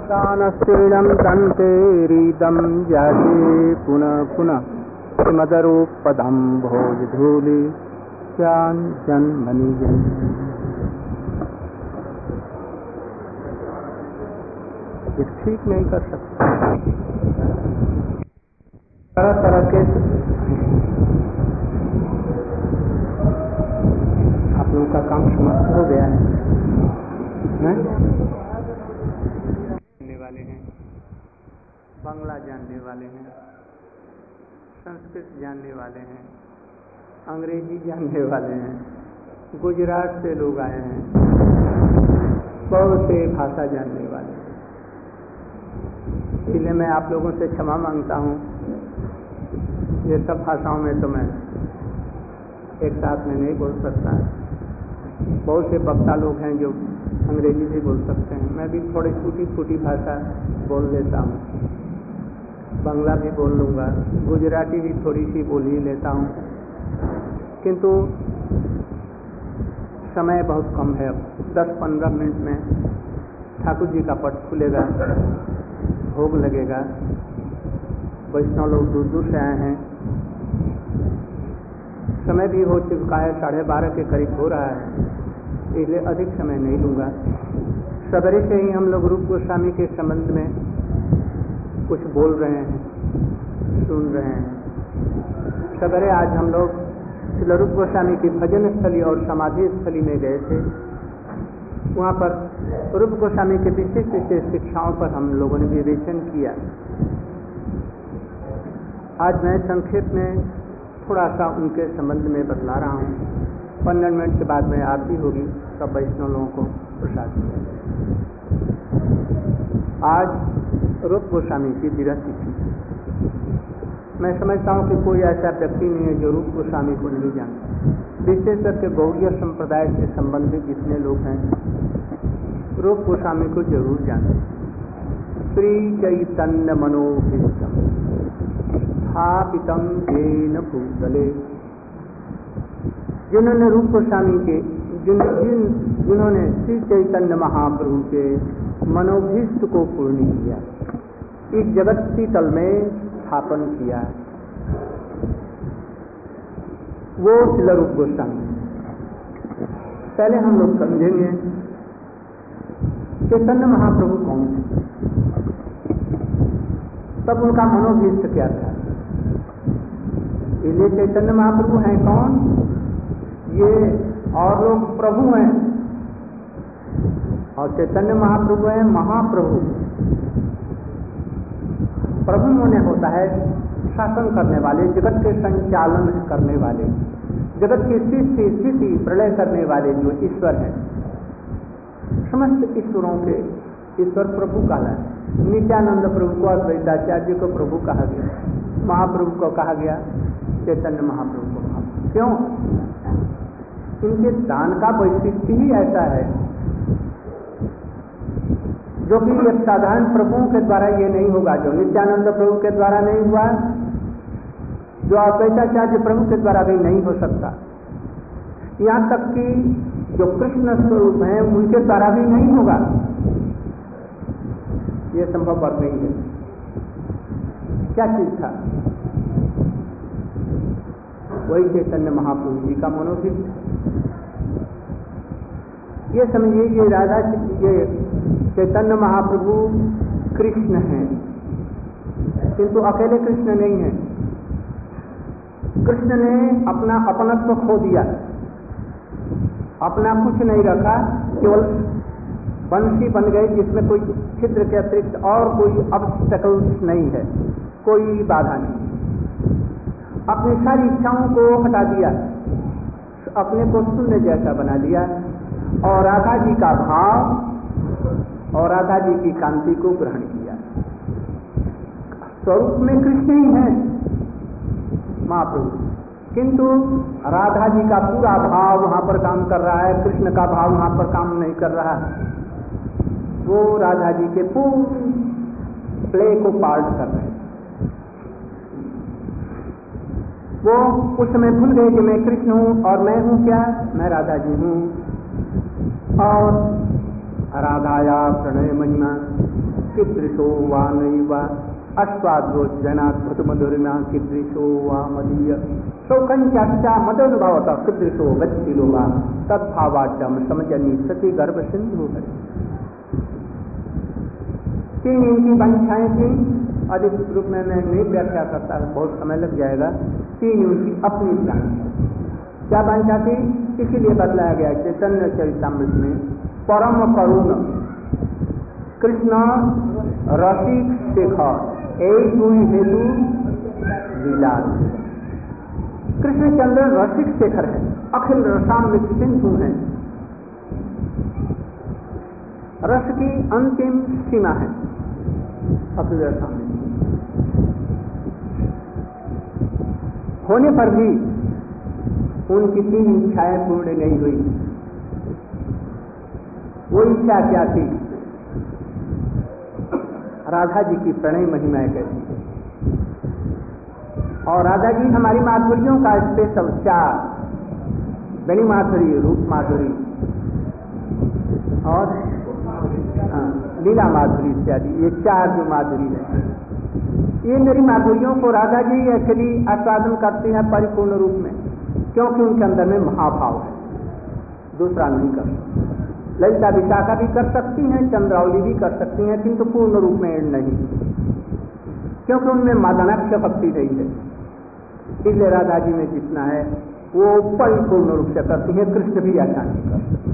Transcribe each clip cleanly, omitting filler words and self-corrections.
दानस्त्रीणं दन्तेरीदं जाते पुनः पुनः श्रीमदरूपदं भोजधूलि जन्मनि ठीक नहीं कर सकते। तरह तरह के आप लोगों का काम समाप्त हो गया है। जानने वाले हैं, बांग्ला जानने वाले हैं, संस्कृत जानने वाले हैं, अंग्रेजी जानने वाले हैं, गुजरात से लोग आए हैं, बहुत से भाषा जानने वाले हैं। इसलिए मैं आप लोगों से क्षमा मांगता हूँ। ये सब भाषाओं में तो मैं एक साथ में नहीं बोल सकता। बहुत से वक्ता लोग हैं जो अंग्रेजी भी बोल सकते हैं। मैं भी थोड़ी टूटी फूटी भाषा बोल लेता हूँ, बांग्ला भी बोल लूँगा, गुजराती भी थोड़ी सी बोल ही लेता हूँ। किंतु समय बहुत कम है। 10-15 मिनट में ठाकुर जी का पट खुलेगा, भोग लगेगा। वैष्णव लोग दूर दूर से आए हैं। समय भी हो चुका है, 12:30 के करीब हो रहा है, इसलिए अधिक समय नहीं लूँगा। सवेरे से ही हम लोग रूप गोस्वामी के संबंध में कुछ बोल रहे हैं, सुन रहे हैं। सवेरे आज हम लोग श्री रूप गोस्वामी की भजन स्थली और समाधि स्थली में गए थे। वहाँ पर रूप गोस्वामी के विशेष विशेष शिक्षाओं पर हम लोगों ने विवेचन किया। आज मैं संक्षेप में थोड़ा सा उनके संबंध में बतला रहा हूँ। 15 मिनट के बाद में आरती होगी, सब वैष्णव लोगों को प्रसाद मिलेगा। आज रूप गोस्वामी की विरह तिथि। मैं समझता हूँ कि कोई ऐसा व्यक्ति नहीं है जो रूप गोस्वामी को नहीं जानता। विशेष करके गौड़ीय संप्रदाय से संबंधित जितने लोग हैं रूप गोस्वामी को जरूर जानते। श्री चैतन्य मनोभीष्टम स्थापितम येन भूतले। जिन्होंने रूप गोस्वामी के जिन्होंने श्री चैतन्य महाप्रभु के मनोभीष्ट को पूर्ण किया, इस जगत की तल में स्थापन किया, वो श्री रूप गोस्वामी। पहले हम लोग समझेंगे चैतन्य महाप्रभु कौन थे, तब उनका मनोभीष्ट क्या था। इसलिए चैतन्य महाप्रभु हैं कौन? ये और लोग प्रभु हैं, और चैतन्य महाप्रभु हैं महाप्रभु। प्रभु होने होता है शासन करने वाले, जगत के संचालन करने वाले, जगत की सृष्टि स्थिति प्रलय करने वाले जो ईश्वर हैं। समस्त ईश्वरों के ईश्वर प्रभु कहा है। नित्यानंद प्रभु को, अद्वैताचार्य को प्रभु कहा गया, महाप्रभु को कहा गया, चैतन्य महाप्रभु को कहा। क्यों? इनके दान का वैशिष्ट्य ही ऐसा है जो कि एक साधारण प्रभुओं के द्वारा ये नहीं होगा, जो नित्यानंद प्रभु के द्वारा नहीं हुआ, जो अद्वैताचार्य प्रभु के द्वारा भी नहीं हो सकता। यहाँ तक कि जो कृष्ण स्वरूप हैं उनके द्वारा भी नहीं होगा। ये संभव बात नहीं है। क्या चीज था? वही चैतन्य महाप्रभु जी का मनोभीष्ट। ये समझिए, ये राधा, ये चैतन्य महाप्रभु कृष्ण हैं, किंतु अकेले कृष्ण नहीं हैं। कृष्ण ने अपना अपनत्व खो दिया, अपना कुछ नहीं रखा, केवल बंसी बन गई जिसमें कोई छिद्र के अतिरिक्त और कोई ऑब्स्टेकल्स नहीं है, कोई बाधा नहीं। अपनी सारी इच्छाओं को हटा दिया, अपने को शून्य जैसा बना दिया, और राधा जी का भाव और राधा जी की कांति को ग्रहण किया। स्वरूप में कृष्ण ही है महाप्रभु, किंतु राधा जी का पूरा भाव वहां पर काम कर रहा है, कृष्ण का भाव वहां पर काम नहीं कर रहा है। वो राधा जी के पूर्ण प्ले को पार्ट कर रहे हैं। वो उस समय भूल गए कि मैं कृष्ण हूं, और मैं हूं क्या? मैं राधा जी हूं। और राधाया प्रणय महिमा, कीदृशो वा नैव अस्वाद्योजनाद्भुत मधुरिमा कीदृशो वा मदीय शोकंचा मदनुभवत कीदृशो गतिलो वा तद्भावाड्यम समजनी सती गर्भ सिंधु है। तीन इनकी वांछाएं थी, अधिक रूप में मैं नहीं व्याख्या करता, बहुत समय लग जाएगा। तीन उनकी अपनी वांछा, क्या वांछा थी? इसीलिए बतलाया गया चैतन्य चरितामृत में, परम करुण कृष्ण रसिक शेखर एक हुई हेतु विलास। कृष्णचंद्र रसिक शेखर है, अखिल रसामृत सिंधु है, रस की अंतिम सीमा है अखिल रसामृत होने पर भी उनकी तीन इच्छाएं पूर्ण नहीं हुई। वो इच्छा क्या थी? राधा जी की प्रणय महिमा कैसी है, और राधा जी हमारी माधुर्यों का स्पेशल चार, बेनी माधुरी, रूप माधुरी और लीला माधुरी इत्यादि, ये चार जो माधुरी है, ये मेरी माधुर्यों को राधा जी एक्चुअली आस्वादन करती हैं परिपूर्ण रूप में, क्योंकि उनके अंदर में महाभाव है, दूसरा नहीं कर सकता। ललिता विशाखा भी कर सकती हैं, चंद्रावली भी कर सकती हैं, किंतु पूर्ण रूप में नहीं, क्योंकि उनमें मादनाक्ष भक्ति नहीं है। इसलिए राधा जी में जितना है वो परिपूर्ण रूप से करती हैं, कृष्ण भी ऐसा नहीं कर सकते।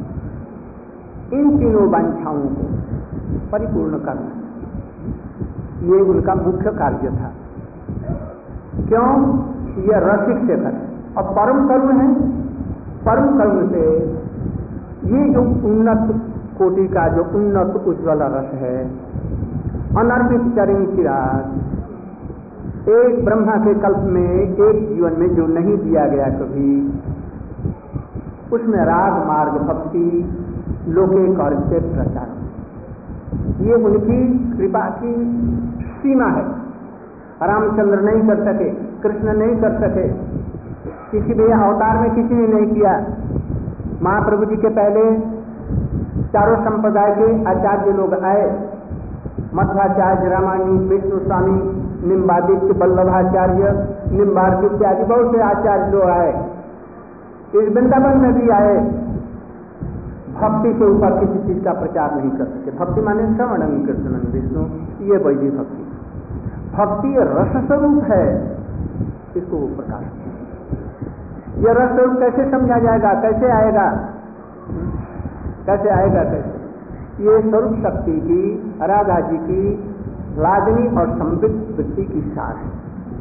इन तीनों वांछाओं को परिपूर्ण करना ये उनका मुख्य कार्य था। क्यों? ये रसिक शेखर है और परम करुण है। परम करुण से ये जो उन्नत कोटि का जो उन्नत उज्ज्वल रस है, अनर्पित चरण चिराग, एक ब्रह्मा के कल्प में, एक जीवन में जो नहीं दिया गया कभी, उसमें राग मार्ग भक्ति लोके कर से प्रचार, ये उनकी कृपा की सीमा है। रामचंद्र नहीं कर सके, कृष्ण नहीं कर सके, किसी भी अवतार में किसी ने नहीं किया। महाप्रभु जी के पहले चारों संप्रदाय के आचार्य लोग आए, मध्वाचार्य, रामानी, विष्णु स्वामी, निम्बादित्य, वल्लभाचार्य, निम्बार्क इत्यादि बहुत से आचार्य लोग आए। इस वृंदावन में भी आए, भक्ति के ऊपर किसी चीज का प्रचार नहीं कर सके। भक्ति माने श्रवणं कीर्तनं विष्णु, ये वैदिक भक्ति। भक्ति रस स्वरूप है, इसको वो प्रकाश। यह रस स्वरूप कैसे समझा जाएगा, कैसे आएगा, कैसे आएगा, कैसे? ये स्वरूप शक्ति की, राधा जी की लादनी और संबित वृत्ति की सार है।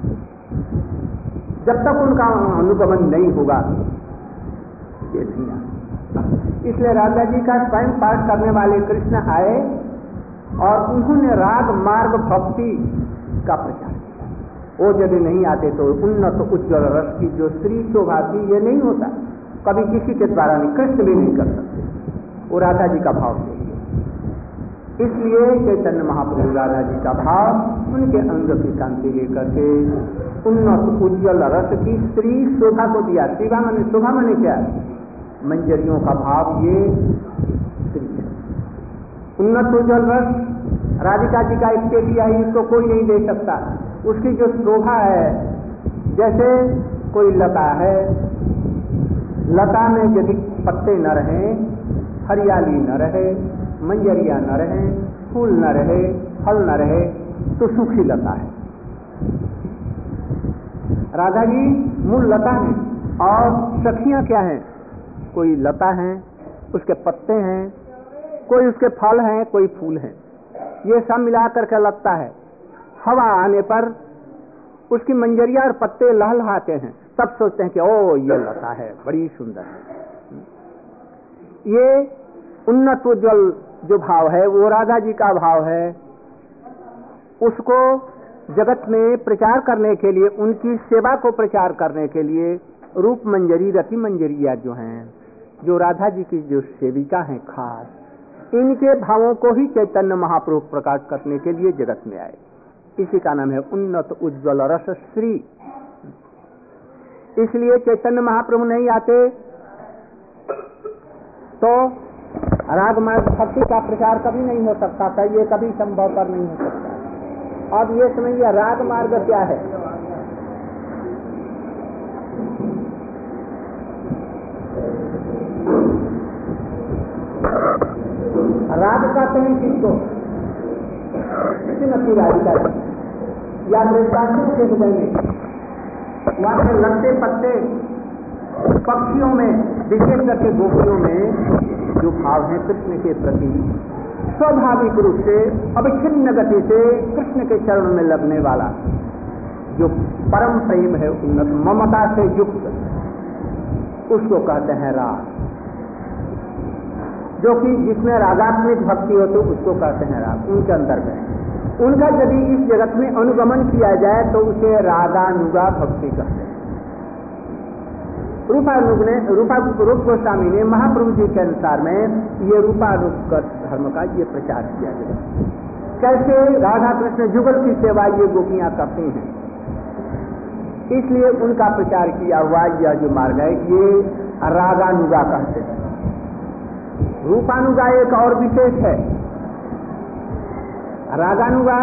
जब तक उनका अनुगमन नहीं होगा ये नहीं आएगा। इसलिए राधा जी का स्वयं पाठ करने वाले कृष्ण आए और उन्होंने राग मार्ग भक्ति का प्रचार किया। वो यदि नहीं आते तो उन्नत उज्ज्वल रस की जो श्री शोभा थी, ये नहीं होता, कभी किसी के द्वारा नहीं, कृष्ण भी नहीं कर सकते। वो राधा जी का भाव है। इसलिए चैतन्य महाप्रभु राधा जी का भाव उनके अंग की कांति लेकर के उन्नत उज्ज्वल रस की श्री शोभा को दिया। शोभा माने, शोभा माने क्या? मंजरियों का भाव, ये श्री है। उन्नत उज्ज्वल रस राधिका जी का एक किया है, इसको कोई नहीं दे सकता। उसकी जो शोभा है, जैसे कोई लता है, लता में यदि पत्ते न रहे, हरियाली न रहे, मंजरिया न रहे, फूल न रहे, फल न रहे, तो सूखी लता है। राधा जी मूल लता है और सखियां क्या हैं? कोई लता है, उसके पत्ते हैं, कोई उसके फल हैं, कोई फूल हैं, ये सब मिलाकर के लगता है। हवा आने पर उसकी मंजरिया और पत्ते लहलहाते हैं, सब सोचते हैं कि ओ ये लता है, बड़ी सुंदर है। ये उन्नत उज्ज्वल जो भाव है वो राधा जी का भाव है। उसको जगत में प्रचार करने के लिए, उनकी सेवा को प्रचार करने के लिए रूप मंजरी, रति मंजरिया जो हैं, जो राधा जी की जो सेविका हैं खास, इनके भावों को ही चैतन्य महाप्रभु प्रकाश करने के लिए जगत में आए। इसी का नाम है उन्नत उज्ज्वल रस श्री। इसलिए चैतन्य महाप्रभु नहीं आते तो राग मार्ग भक्ति का प्रचार कभी नहीं हो सकता था, ये कभी संभव पर नहीं हो सकता। अब ये समझिए राग मार्ग क्या है। राग कहते हैं किसको? श्रीमती राधिका या ब्रजवासियों के हृदय में वहां के लगते पत्ते पक्षियों में, विशेष करके गोपियों में जो भाव है कृष्ण के प्रति, स्वाभाविक रूप से अविच्छिन्न गति से कृष्ण के चरण में लगने वाला जो परम प्रेम है, उन्नत ममता से युक्त, उसको कहते हैं राग। जो कि जिसमें रागात्मिक भक्ति हो तो उसको कहते हैं राग। उनके अंतर्गत उनका यदि इस जगत में अनुगमन किया जाए तो उसे रागानुगा भक्ति कहते हैं। रूप गोस्वामी ने महाप्रभु जी के अनुसार में ये रूपानुग धर्म का ये प्रचार किया गया। कैसे राधा कृष्ण जुगल की सेवा ये गोपियां करती हैं, इसलिए उनका प्रचार किया हुआ यह जो मार्ग है ये रागानुगा कहते हैं। रूपानुगा एक और विशेष है। रागानुगा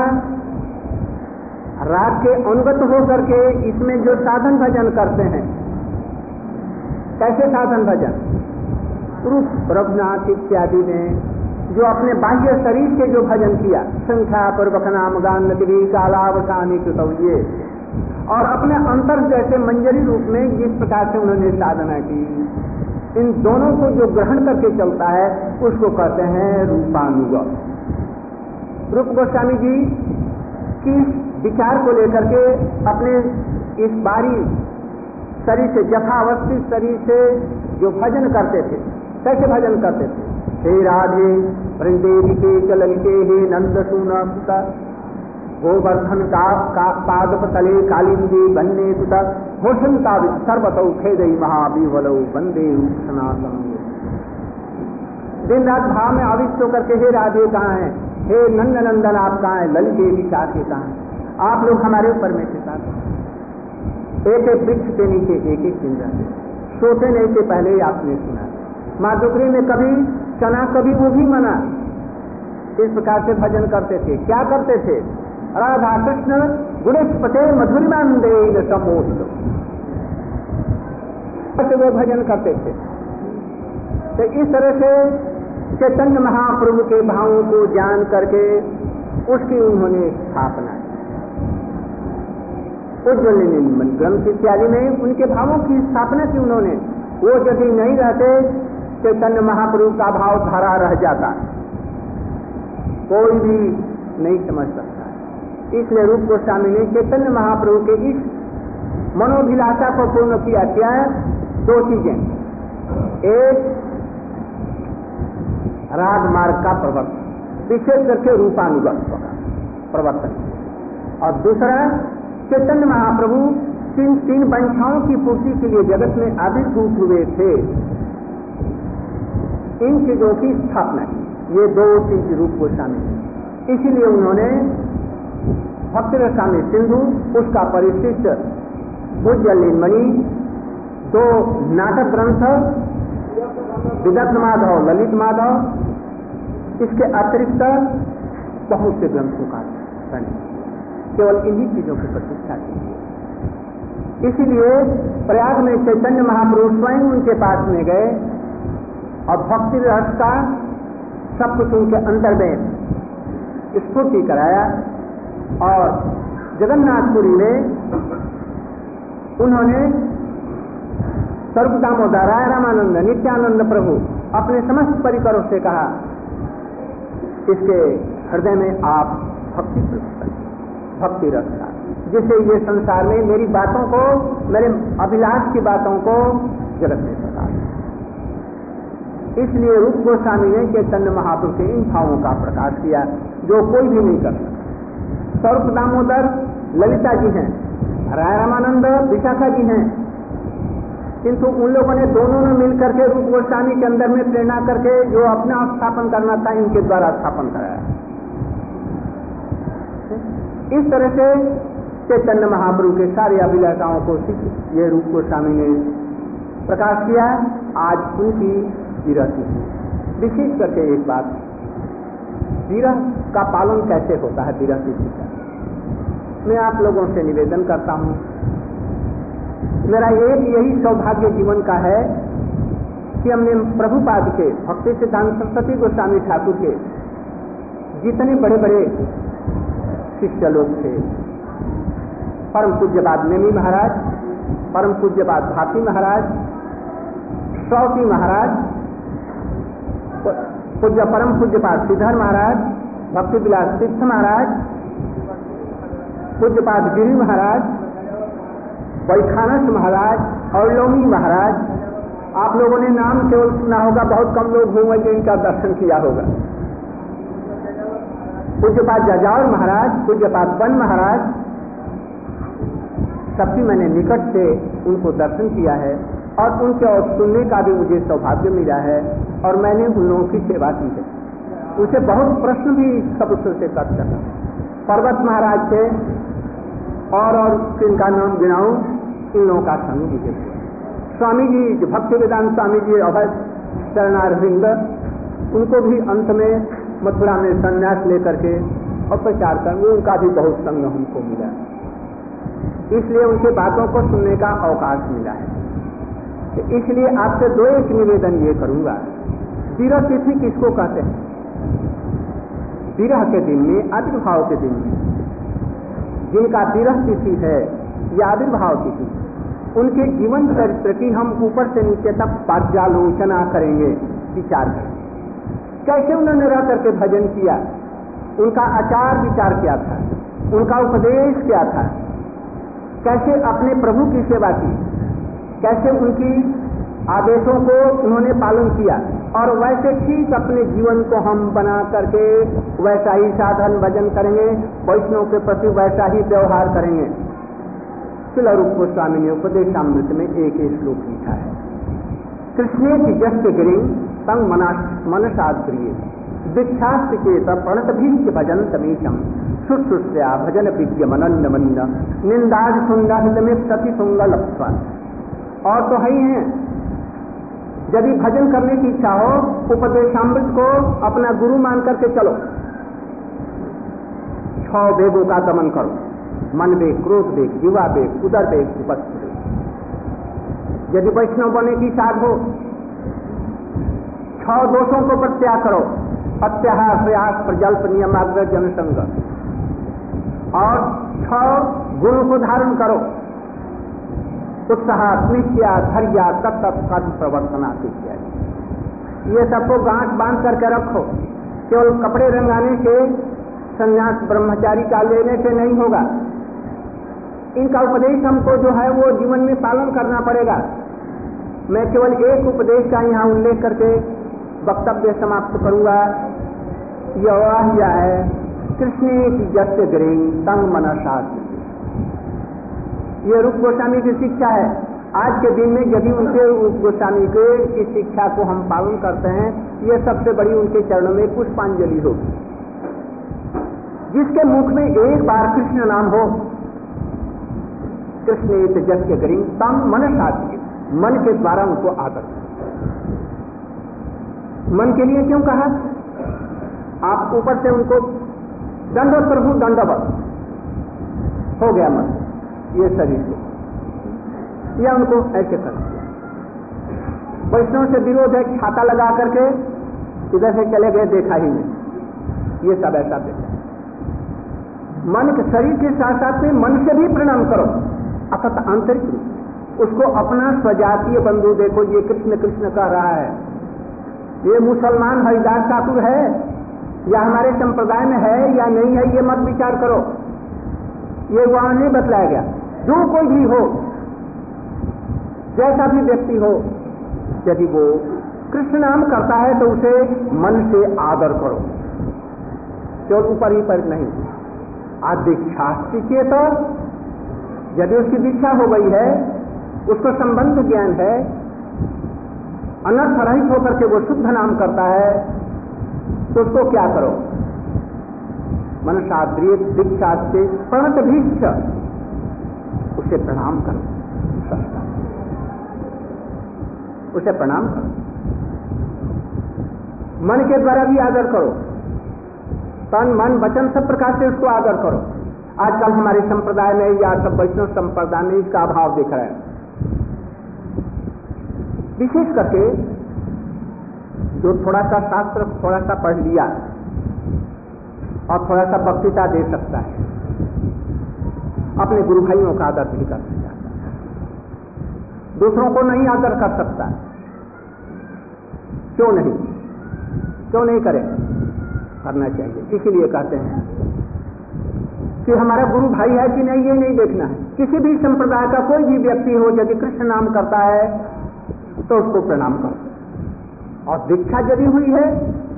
राग के अनुगत होकर के इसमें जो साधन भजन करते हैं, कैसे साधन भजन? रूप रघुनाथ इत्यादि ने जो अपने बाह्य शरीर के जो भजन किया, संख्या पूर्वक नाम गान नगरी कालावसानी ये, और अपने अंतर जैसे मंजरी रूप में जिस प्रकार से उन्होंने साधना की, इन दोनों को जो ग्रहण करके चलता है उसको कहते हैं रूपानुगा। रूप गोस्वामी जी की विचार को लेकर के अपने इस बारी शरीर से, यथावस्थित शरीर से जो भजन करते थे, कैसे भजन करते थे? हे राधे वृंदेवी के चललिते हे नंद सुना पुता गोवर्धन का पादप तले कालिंदी बन्ने पुता होशंता सर्वतौ खेदई महाबीवलौ वंदे सनातन। दिन रात भाव में आविष्ट होकर के हे राधे कहाँ हैं, हे नंद नंदन आप कहाँ हैं, ललित देवी के कहाँ हैं, आप लोग हमारे ऊपर में के साथ एक एक वृक्ष के नीचे एक एक दिन रहते, सोते नहीं से पहले ही आपने सुना। माधुकरी में कभी चना कभी वो भी मना, इस प्रकार से भजन करते थे। क्या करते थे? राधा कृष्ण गुणस्पते मधुरिमानंदे सम्मोहित, वो भजन करते थे। तो इस तरह से चैतन्य महाप्रभु के भावों को जान करके उसकी उन्होंने स्थापना की। उज्ज्वल ग्रंथ इत्यादि में उनके भावों की स्थापना की उन्होंने। वो यदि नहीं रहते चैतन्य महाप्रभु का भाव धरा रह जाता, कोई भी नहीं समझ सकता। इसलिए रूप गोस्वामी ने चैतन्य महाप्रभु के इस मनोभिलाषा को पूर्ण किया। क्या है? दो चीजें, एक राग मार्ग का प्रवर्तन, विशेष करके रूपानुगत का प्रवर्तन, और दूसरा चैतन्य महाप्रभु तीन वंशाओं की पूर्ति के लिए जगत में आविर्भूत हुए थे, इन चीजों की स्थापना की। ये दो चीज रूप गोस्वामी ने, इसीलिए उन्होंने भक्ति रसामृत सिंधु, उसका परिशिष्ट पूज्य लीलमणि, दो नाटक ग्रंथ विदग्ध माधव ललित माधव, इसके अतिरिक्त बहुत से ग्रंथों का केवल इन्हीं चीजों की प्रतिष्ठा की। इसीलिए प्रयाग में चैतन्य महाप्रभु स्वयं उनके पास में गए और भक्ति रस का सब कुछ उनके अंदर में स्फूर्ति कराया। और जगन्नाथपुरी में उन्होंने स्वरूप दामोदर राय रामानंद नित्यानंद प्रभु अपने समस्त परिकरों से कहा, इसके हृदय में आप भक्ति रखना, जिससे ये संसार में मेरी बातों को, मेरे अभिलाष की बातों को जगत में बता। इसलिए रूप गोस्वामी ने चैतन्य महाप्रभु के इन भावों का प्रकाश किया जो कोई भी नहीं कर सकता। स्वरूप दामोदर ललिता जी हैं, राय रामानंद विशाखा जी हैं, किंतु उन लोगों ने दोनों ने मिलकर के रूप गोस्वामी के अंदर में प्रेरणा करके जो अपना स्थापन करना था इनके द्वारा स्थापन कराया। इस तरह से चैतन्य महाप्रभु के सारे अभिलाषाओं को ये रूप गोस्वामी ने प्रकाश किया। आज उनकी विरति है। विशेष करके एक बात, विरह का पालन कैसे होता है, विरह की शिक्षा मैं आप लोगों से निवेदन करता हूँ। मेरा एक यही सौभाग्य जीवन का है कि हमने प्रभुपाद के, भक्ति सिद्धांत सरस्वती गोस्वामी ठाकुर के जितने बड़े बड़े शिष्य लोग थे, परम पूज्यपाद नेमी महाराज, परम पूज्यपाद भारती महाराज, सौती महाराज, परम पूज्यपाद श्रीधर महाराज, भक्ति विलास तीर्थ महाराज, पूज्यपाद गिरी महाराज, वैखानस महाराज और लोमी महाराज। आप लोगों ने नाम केवल सुना होगा, बहुत कम लोग होंगे जिनका दर्शन किया होगा। पूज्यपाद जाजावर महाराज, पूज्यपाद बन महाराज, सबकी मैंने निकट से उनको दर्शन किया है और उनके और सुनने का भी मुझे सौभाग्य मिला है और मैंने उन लोगों की सेवा की है। उनसे बहुत प्रश्न भी सब से कर सका। पर्वत महाराज थे और किनका नाम गिनाऊं, इन लोगों का संग मुझे। स्वामी जी, भक्ति वेदांत स्वामी जी अभय शरणारविंद, उनको भी अंत में मथुरा में संन्यास लेकर के और प्रचार कर, उनका भी बहुत संग हमको मिला, इसलिए उनके बातों को सुनने का अवकाश मिला है। तो इसलिए आपसे दो एक निवेदन ये करूंगा, विरह तिथि किसको कहते हैं? विरह के दिन में, आविर्भाव के दिन में जिनका विरह तिथि है या आविर्भाव तिथि, उनके जीवन चरित्र की हम ऊपर से नीचे तक पर्यालोचना करेंगे, विचार करेंगे। कैसे उन्होंने रह करके भजन किया, उनका आचार विचार क्या था, उनका उपदेश क्या था, कैसे अपने प्रभु की सेवा की, कैसे उनकी आदेशों को उन्होंने पालन किया और वैसे ठीक अपने जीवन को हम बना करके वैसा ही साधन भजन करेंगे, वैष्णव के प्रति वैसा ही व्यवहार करेंगे। शिलारूप गोस्वामी ने उपदेशामृत में एक श्लोक लिखा है, कृष्णे जस्य गिरिं तंग मनसाद प्रिय दीक्षास्त चेत प्रणत भीष्य भजन तमीशम शुश्रूषया भजन विज्ञ मनन मंद निंदाज सुंदर में सती सुंगल। और तो है ही है, यदि भजन करने की इच्छा हो, उपदेशामृत को अपना गुरु मान करके चलो, 6 वेगों का दमन करो, मन वेग, क्रोध वेग, जीवा वेग, उदर वेग, उपस्थ वेग। यदि वैष्णव बनने की साध हो, 6 दोषों को प्रत्याग करो, अत्याहार, प्रयास, प्रजल्प, नियमाग्रह, जनसंग, और 6 गुणों को धारण करो, उत्साह, निश्चय, धैर्य, तत्व, प्रवर्तना इत्यादि। ये सबको गांठ बांध करके रखो। केवल कपड़े रंगाने से, संन्यास ब्रह्मचारी का लेने से नहीं होगा। इनका उपदेश हमको जो है वो जीवन में पालन करना पड़ेगा। मैं केवल एक उपदेश का यहाँ उल्लेख करके वक्तव्य समाप्त करूंगा। यह है कृष्णे जस्य गिरिं तंग मनसा। ये रूप गोस्वामी की शिक्षा है। आज के दिन में यदि उनके गोस्वामी के इस शिक्षा को हम पालन करते हैं, ये सबसे बड़ी उनके चरणों में पुष्पांजलि होगी। जिसके मुख में एक बार कृष्ण नाम हो, कृष्ण जस्य गिरिं तंग मनसा, मन के द्वारा उनको आदर। मन के लिए क्यों कहा? आप ऊपर से उनको दंडवत प्रभु दंडवत हो गया मन, ये शरीर से, या उनको ऐसे कर। वैष्णव से विरोध है, छाता लगा करके इधर से चले गए, देखा ही नहीं, ये सब ऐसा देखा। मन के शरीर के साथ साथ में मन से भी प्रणाम करो, अर्थात आंतरिक रूप उसको अपना स्वजातीय बंधु देखो। ये कृष्ण कृष्ण कह रहा है, ये मुसलमान हरिदास ठाकुर है या हमारे संप्रदाय में है या नहीं है, ये मत विचार करो। ये वहां नहीं बतलाया गया। जो कोई भी हो, जैसा भी व्यक्ति हो, यदि वो कृष्ण नाम करता है तो उसे मन से आदर करो, केवल ऊपर ही पर नहीं। आज दीक्षास्ति के तो यदि उसकी दीक्षा हो गई है, उसको संबंध ज्ञान है, अनर्थ रहित होकर के वो शुद्ध नाम करता है, तो उसको क्या करो? मनसाद्रिय दीक्षा से प्रणत भीष्य, उसे प्रणाम करो, उसे प्रणाम करो। मन के द्वारा भी आदर करो, तन मन वचन सब प्रकार से उसको आदर करो। आजकल हमारे संप्रदाय में या सब वैष्णव संप्रदाय में इसका अभाव दिख रहा है। विशेष करके जो थोड़ा सा शास्त्र थोड़ा सा पढ़ लिया और थोड़ा सा वक्तृता दे सकता है, अपने गुरु भाइयों का आदर नहीं कर सकता, दूसरों को नहीं आदर कर सकता। क्यों नहीं करें? करना चाहिए। इसीलिए कहते हैं कि हमारा गुरु भाई है कि नहीं, ये नहीं देखना है। किसी भी संप्रदाय का कोई भी व्यक्ति हो, यदि कृष्ण नाम करता है तो उसको प्रणाम करो, और दीक्षा यदि हुई है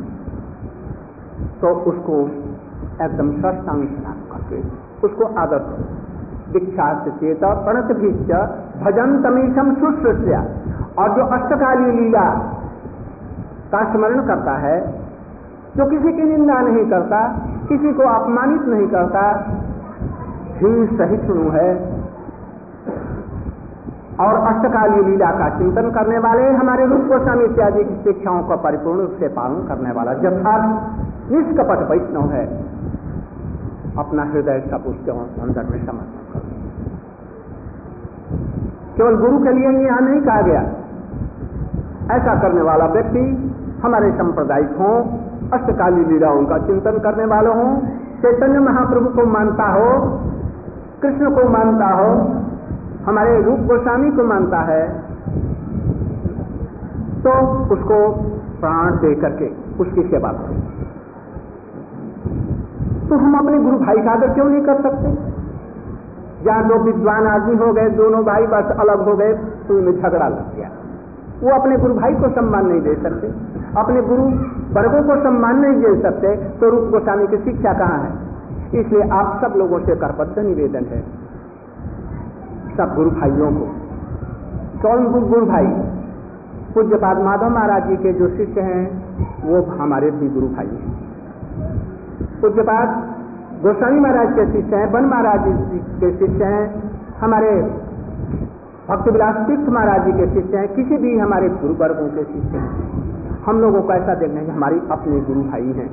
तो उसको एकदम साष्टांग प्रणाम करके उसको आदर करो। दीक्षा से चेत प्रणत भीष्ट भजन तमीशम शुश्रूषया। और जो अष्टकाली लीला का स्मरण करता है, जो किसी की निंदा नहीं करता, किसी को अपमानित नहीं करता, धीर सहिष्णु है और अष्टकाली लीला का चिंतन करने वाले, हमारे रूप गोस्वामी इत्यादि की शिक्षाओं का परिपूर्ण रूप से पालन करने वाला यथार्थ निष्कपट वैष्णव है, अपना हृदय सब उसके अंदर में समर्पण कर। केवल गुरु के लिए यहाँ नहीं कहा गया। ऐसा करने वाला व्यक्ति हमारे सांप्रदायिक हों, अष्टकाली लीलाओं का चिंतन करने वाले हों, चैतन्य महाप्रभु को मानता हो, कृष्ण को मानता हो, हमारे रूप गोस्वामी को मानता है, तो उसको प्राण दे करके उसकी सेवा करें। तो हम अपने गुरु भाई का आदर क्यों नहीं कर सकते? जहां दो विद्वान आदमी हो गए, दोनों भाई बस अलग हो गए, तो उनमें झगड़ा लग गया, वो अपने गुरु भाई को सम्मान नहीं दे सकते, अपने गुरु वर्गों को सम्मान नहीं दे सकते, तो रूप गोस्वामी की शिक्षा कहाँ है? इसलिए आप सब लोगों से करबद्ध निवेदन है, सब गुरु भाइयों को। कौन गुरु भाई? पूज्यपाद माधव महाराज जी के जो शिष्य हैं वो हमारे भी गुरु भाई हैं। पूज्यपाद गोस्वामी महाराज के शिष्य हैं, वन महाराज जी के शिष्य हैं, हमारे भक्ति विलास तीर्थ महाराज जी के शिष्य हैं, किसी भी हमारे गुरु वर्गों के शिष्य हैं। हम लोगों को ऐसा देखना है कि हमारी अपने गुरु भाई हैं।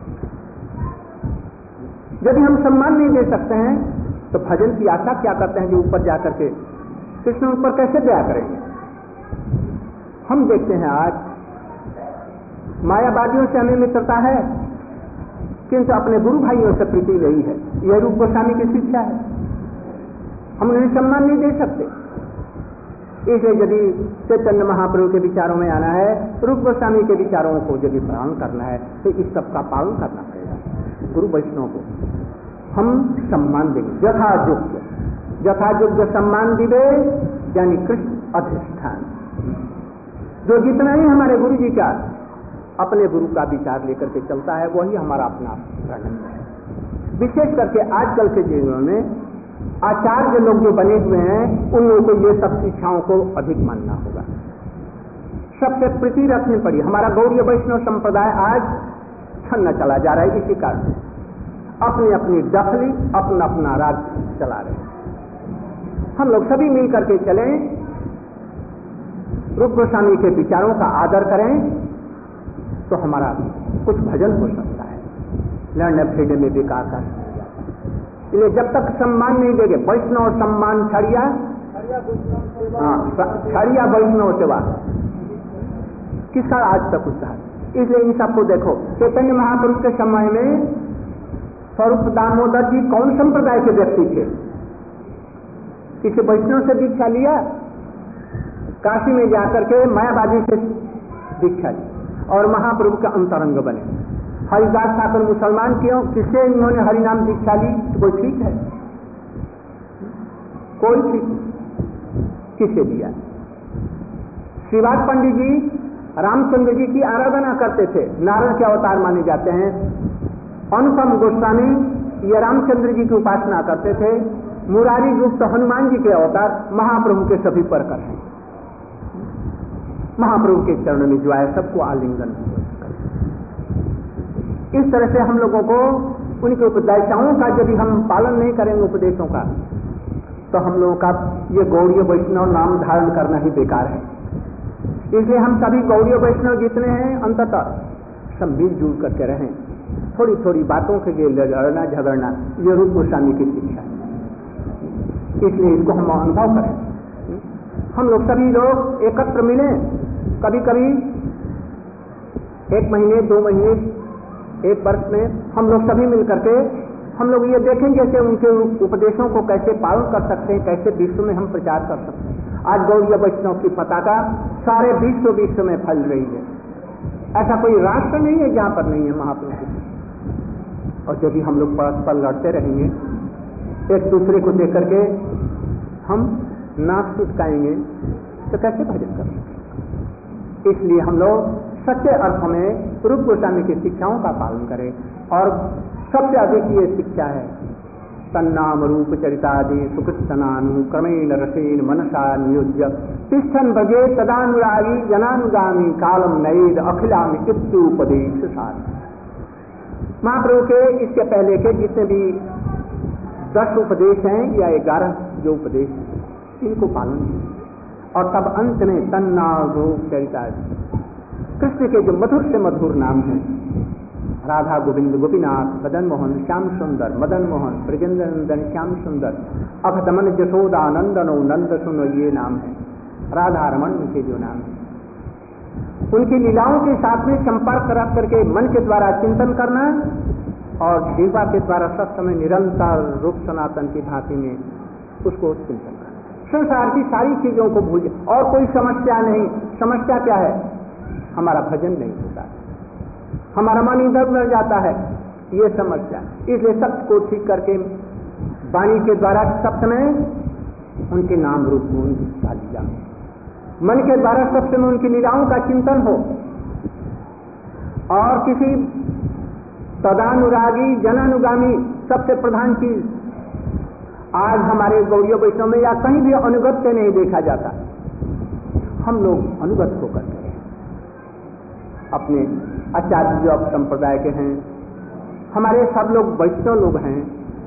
यदि हम सम्मान नहीं दे सकते हैं तो भजन की आशा क्या करते हैं जो ऊपर जाकर के कृष्ण ऊपर कैसे दया करेंगे? हम देखते हैं आज मायावादियों से हमें मित्रता है, किंतु अपने गुरु भाइयों से प्रीति नहीं है। यह रूप गोस्वामी की शिक्षा है, हम उन्हें सम्मान नहीं दे सकते। इसलिए यदि चैतन्य महाप्रभु के विचारों में आना है, रूप गोस्वामी के विचारों को यदि पालन करना है, तो इस सब का पालन करना पड़ेगा। गुरु वैष्णव को हम सम्मान देंगे, यथायोग्य सम्मान दिवे, यानी कृष्ण अधिष्ठान। जो जितना ही हमारे गुरु जी का अपने गुरु का विचार लेकर के चलता है, वही हमारा अपना प्रणय है। विशेष करके आजकल के जीवन में आचार्य लोग जो बने हुए हैं, उन लोगों को ये सब शिक्षाओं को अधिक मानना होगा, सबसे प्रीति रखनी पड़ी। हमारा गौड़ीय वैष्णव संप्रदाय आज छन्न चला जा रहा है, इसी कारण अपनी अपनी दखली, अपना अपना राज चला रहे हैं। हम लोग सभी मिल करके चलें, रूप गोस्वामी के विचारों का आदर करें, तो हमारा कुछ भजन हो सकता है, लड़ने फेड़ने में बेकार का। इसलिए जब तक सम्मान नहीं देंगे, वैष्णव सम्मान छड़िया, छड़िया वैष्णव सेवा, किसका आज तक उत्साह? इसलिए इन सबको देखो, चैतन्य महाप्रभु के समय में स्वरूप दामोदर जी कौन संप्रदाय के व्यक्ति थे? किसी वैष्णव से दीक्षा लिया, काशी में जाकर के मायावादी से दीक्षा ली और महाप्रभु का अंतरंग बने। हरिदास ठाकुर मुसलमान क्यों? किससे इन्होंने हरिनाम दीक्षा ली? तो कोई ठीक है? कोई ठीक नहीं। किसे दिया? श्रीवास पंडित जी रामचंद्र जी की आराधना करते थे, नारायण के अवतार माने जाते हैं। अनुपम गोस्वामी ये रामचंद्र जी की उपासना करते थे। मुरारी गुप्त हनुमान जी के अवतार, महाप्रभु के सभी परकर हैं। महाप्रभु के चरण में जो आए सबको आलिंगन करें। इस तरह से हम लोगों को उनके उपदेशों का यदि हम पालन नहीं करेंगे, उपदेशों का, तो हम लोगों का ये गौड़ीय वैष्णव नाम धारण करना ही बेकार है। इसलिए हम सभी गौड़ीय वैष्णव जितने हैं, अंततः सब मिलजुल करके रहें। थोड़ी थोड़ी बातों के लिए लड़ना झगड़ना ये रूप गोस्वामी की शिक्षा है, इसलिए इसको हम अनुभव करें। हम लोग सभी लोग एकत्र मिलें, कभी कभी 1 महीने 2 महीने 1 वर्ष में हम लोग सभी मिल करके हम लोग ये देखेंगे कि उनके उपदेशों को कैसे पालन कर सकते हैं, कैसे विश्व में हम प्रचार कर सकते हैं। आज गौड़ीय वैष्णव की पताका सारे विश्व में फैल रही है। ऐसा कोई राष्ट्र नहीं है जहां पर नहीं है महाप्रभु की। और यदि हम लोग परस्पर लड़ते रहेंगे, एक दूसरे को देख करके हम नाक सुटकाएंगे तो कैसे भजन कर सकते। इसलिए हम लोग सच्चे अर्थ में रूप गोस्वामी की शिक्षाओं का पालन करें। और सबसे अधिक ये शिक्षा है तन्नाम रूप चरितादि सुकृतनानु क्रमेण रसेन मनसा नियोज्य तिष्ठन भजे तदानुरागी जनानुगामी कालम नैद अखिलामी इत्युपदेश सार। महाप्रभु के इसके पहले के जितने भी 10 उपदेश हैं या 11 जो उपदेश, इनको पालन किया। और तब अंत में तन्नाम रूप चरितादि कृष्ण के जो मधुर से मधुर नाम है, राधा गोविंद गोपीनाथ मदन मोहन श्याम सुंदर, मदन मोहन ब्रजेंद्र नंदन श्याम सुंदर, अखदमन जशोदा नंदनो नंद सुनो, ये नाम है राधा रमन उनके जो नाम है। उनकी लीलाओं के साथ में संपर्क रख करके मन के द्वारा चिंतन करना और जीवा के द्वारा सब समय निरंतर रूप सनातन की भांति में उसको चिंतन करना। संसार की सारी चीजों को भूल और कोई समस्या नहीं। समस्या क्या है? हमारा भजन नहीं होता, हमारा मन इधर उधर जाता है, ये समस्या। इसलिए सबको ठीक करके वाणी के द्वारा सब समय उनके नाम रूप में उनकी लीला, मन के द्वारा सब समय उनकी लीलाओं का चिंतन हो। और किसी तदानुरागी जनानुगामी सबसे प्रधान चीज आज हमारे गौड़ीय वैष्णव में या कहीं भी अनुगत से नहीं देखा जाता। हम लोग अनुगत होकर के अपने आचार्य जो अब संप्रदाय के हैं, हमारे सब लोग वैष्णव लोग हैं।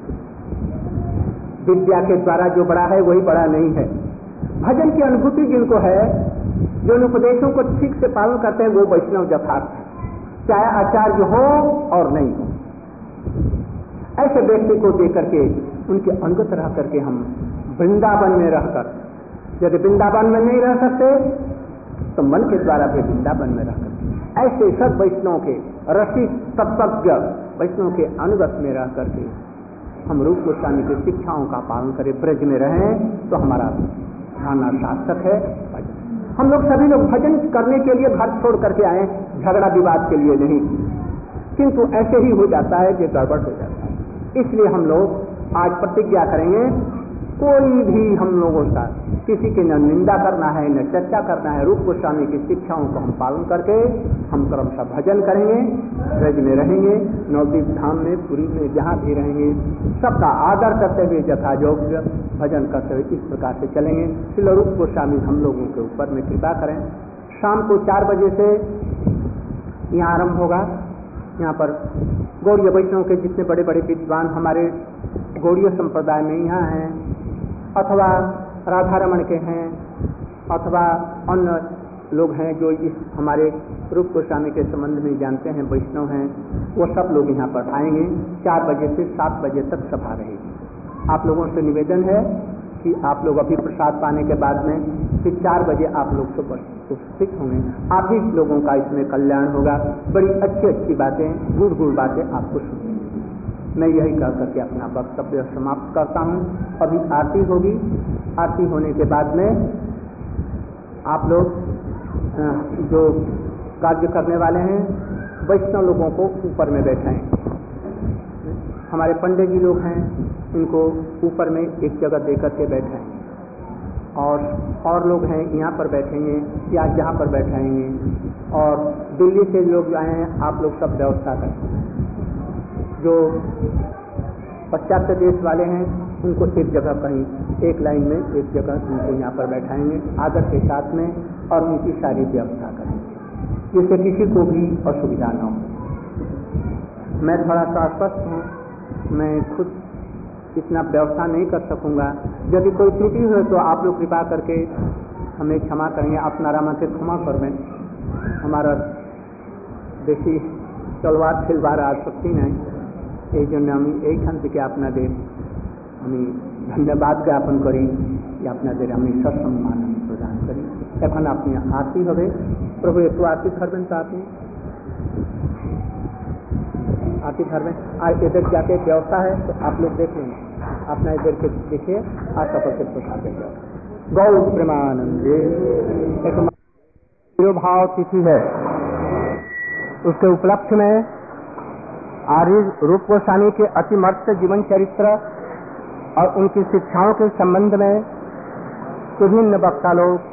विद्या के द्वारा जो बड़ा है वही बड़ा नहीं है। भजन की अनुभूति जिनको है, जो उन उपदेशों को ठीक से पालन करते हैं, वो वैष्णव यथार्थ है, चाहे आचार्य हो और नहीं हो। ऐसे व्यक्ति को देख करके उनके अनुगत रह करके हम वृंदावन में रहकर, यदि वृंदावन में नहीं रह सकते तो मन के द्वारा भी वृंदावन में रहकर ऐसे सब वैष्णव के रसिक तत्वज्ञ वैष्णव के अनुगत में रह करके हम रूप गोस्वामी की शिक्षाओं का पालन करें, ब्रज में रहें, तो हमारा खाना सार्थक है। हम लोग सभी लोग भजन करने के लिए घर छोड़ करके आए, झगड़ा विवाद के लिए नहीं, किंतु ऐसे ही हो जाता है कि गड़बड़ हो जाता है। इसलिए हम लोग आज प्रतिज्ञा करेंगे, कोई भी हम लोगों का किसी की न निंदा करना है न चर्चा करना है। रूप गोस्वामी की शिक्षाओं को हम पालन करके हम क्रमशः भजन करेंगे, ब्रज में रहेंगे, नवद्वीप धाम में, पुरी में, जहाँ भी रहेंगे, सबका आदर करते हुए यथा योग्य भजन करते हुए इस प्रकार से चलेंगे। श्रील रूप गोस्वामी हम लोगों के ऊपर में कृपा करें। शाम को 4 बजे से यहाँ आरंभ होगा। यहाँ पर गौड़ीय वैष्णव के जितने बड़े बड़े विद्वान हमारे गौड़ीय संप्रदाय में यहाँ हैं, अथवा राधा रमण के हैं, अथवा अन्य लोग हैं जो इस हमारे रूप गोस्वामी के संबंध में जानते हैं, वैष्णव हैं, वो सब लोग यहाँ पर आएंगे। 4 बजे से 7 बजे तक सभा रहेगी। आप लोगों से निवेदन है कि आप लोग अभी प्रसाद पाने के बाद में फिर 4 बजे आप लोग उपस्थित होंगे। आप ही लोगों का इसमें कल्याण होगा। बड़ी अच्छी अच्छी बातें, गुड़ गुड़ बातें आपको सुनेंगे। मैं यही कह करके अपना वक्तव्य समाप्त करता हूँ। अभी आरती होगी, आरती होने के बाद में आप लोग जो कार्य करने वाले हैं वैष्णव लोगों को ऊपर में बैठाएं। हमारे पंडित जी लोग हैं, इनको ऊपर में एक जगह देकर के बैठाएं, और लोग हैं यहाँ पर बैठेंगे या जहाँ पर बैठाएंगे। और दिल्ली से लोग आए हैं, आप लोग सब व्यवस्था करें। जो पश्चात्य देश वाले हैं उनको एक जगह कहीं एक लाइन में एक जगह उनको यहाँ पर बैठाएंगे आदर के साथ में, और उनकी सारी व्यवस्था करेंगे जिससे किसी को भी असुविधा न हो। मैं थोड़ा सा अस्वस्थ हूँ, मैं खुद इतना व्यवस्था नहीं कर सकूँगा। यदि कोई त्रुटि हो तो आप लोग कृपा करके हमें क्षमा करेंगे। अपना रामा से क्षमा कर में हमारा देशी তলোয়ার ফেলবার আর শক্তি নাই। এই জন্য আমি এইখান থেকে আপনাদের আমি ধন্যবাদ জ্ঞাপন করি যে আপনাদের আমি সসম্মান প্রদান করি। এখন আপনি आरती হবে, প্রভু একটু आरती ধরবেন তো আপনি आरती धरवें। आज इधर जाके व्यवस्था है तो आप लोग देख लेंगे, अपना इधर के देखिए आज सफर से प्रसाद जाओ। गौ प्रेमानंदे एक भाव तिथि है, उसके उपलक्ष्य में आर्य रूप गोस्वामी के अतिमर्त जीवन चरित्र और उनकी शिक्षाओं के संबंध में विभिन्न वक्ता लोग